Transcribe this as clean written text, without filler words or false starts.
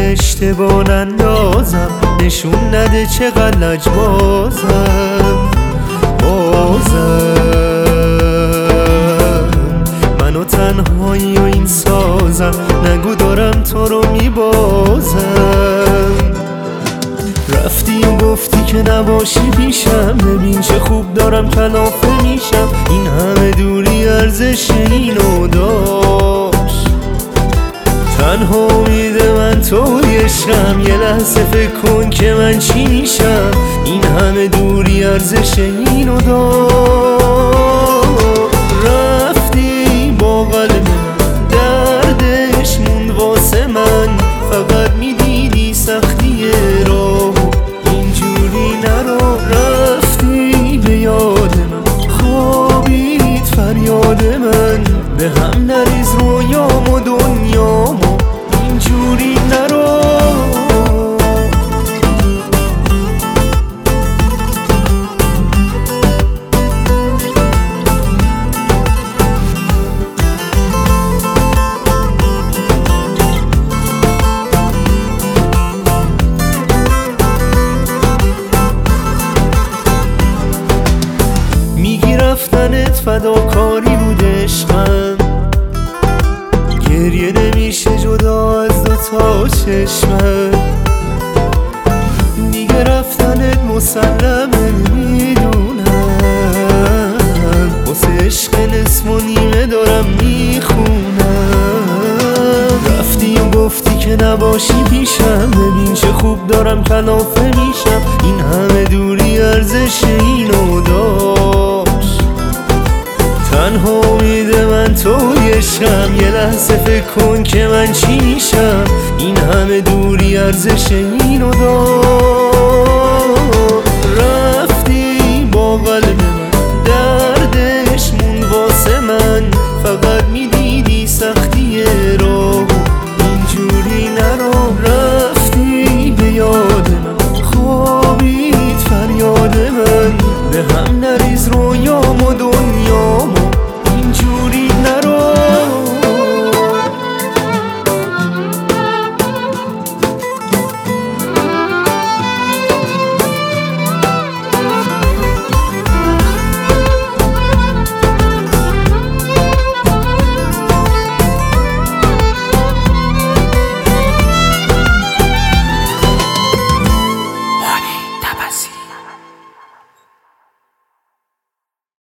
اشتباه نندازم، نشون نده چقدر لجبازم. منو تنهایی و این سازم، نگو دارم تو رو میبازم. رفتی و گفتی که نباشی پیشم، ببین چه خوب دارم کلافه میشم. این همه دوری ارزش اینو داشت، تنها امید من توی عشقم. یه لحظه فکر کن که من چی میشم، این همه دوری ارزش اینو داشت. رفتی با قلب من، دردش موند واسه من. فقط میدیدی سختی راه، اینجوری نرو. رفتی به یاد من، خوابید فریاد من. به هم نریز رویام و دنیامو، اینجوری نرو. میگی رفتنت فداکاری بود عشقم، گریه نمیشه جدا از دوتا چشمم. دیگه رفتنت مسلمه، میدونم. واسه عشق نصف و نیمه دارم میخونم. رفتی و گفتی که نباشی پیشم، ببین چه خوب دارم کلافه میشم. این همه دوری ارزش اینو داشت، تنها امید من توی عشقم. یه لحظه فکر کن که من چی میشم، این همه دوری ارزش اینو داشت.